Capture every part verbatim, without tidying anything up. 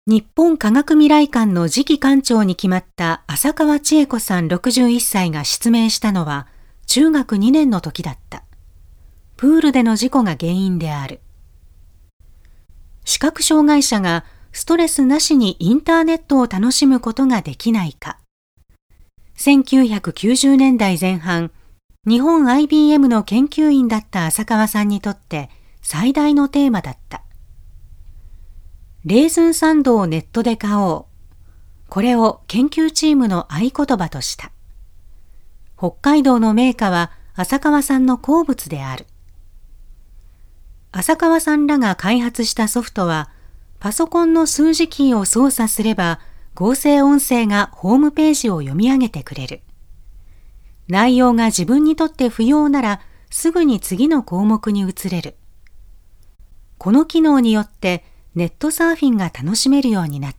日本科学未来館の次期館長に決まった浅川千恵子さんろくじゅういっさいが失明したのは中学にねんの時だった。プールでの事故が原因である。視覚障害者がストレスなしにインターネットを楽しむことができないか。せんきゅうひゃくきゅうじゅうねんだいぜん半、日本 アイビーエム の研究員だった浅川さんにとって最大のテーマだった。レーズンサンドをネットで買おう。これを研究チームの合言葉とした。北海道の銘菓は浅川さんの好物である。浅川さんらが開発したソフトは、パソコンの数字キーを操作すれば、合成音声がホームページを読み上げてくれる。内容が自分にとって不要なら、すぐに次の項目に移れる。この機能によって、ネットサーフィンが楽しめるようになった。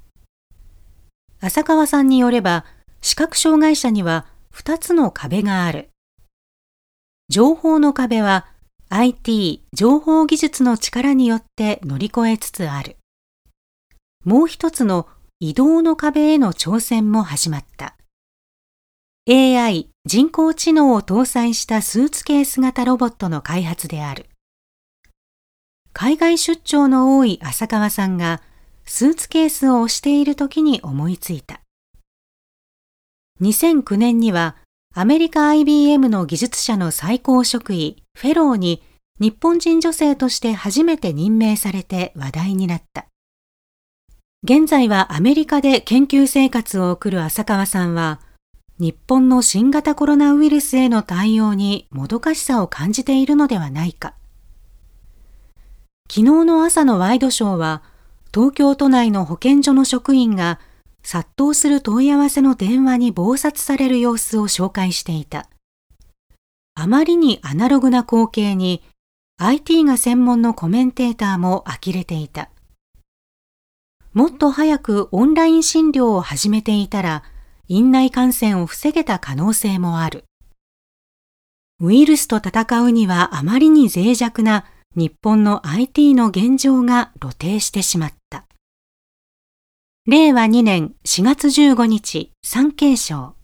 浅川さんによれば、視覚障害者にはふたつの壁がある。情報の壁は アイティー 情報技術の力によって乗り越えつつある。もう一つの移動の壁への挑戦も始まった。エーアイ 人工知能を搭載したスーツケース型ロボットの開発である。海外出張の多い浅川さんがスーツケースを押している時に思いついた。にせんきゅうねんにはアメリカ アイビーエム の技術者の最高職位フェローに日本人女性として初めて任命されて話題になった。現在はアメリカで研究生活を送る浅川さんは、日本の新型コロナウイルスへの対応にもどかしさを感じているのではないか。昨日の朝のワイドショーは、東京都内の保健所の職員が殺到する問い合わせの電話に忙殺される様子を紹介していた。あまりにアナログな光景に アイティー が専門のコメンテーターも呆れていた。もっと早くオンライン診療を始めていたら院内感染を防げた可能性もある。ウイルスと戦うにはあまりに脆弱な日本の アイティー の現状が露呈してしまった。れいわにねんしがつじゅうごにち、産経省。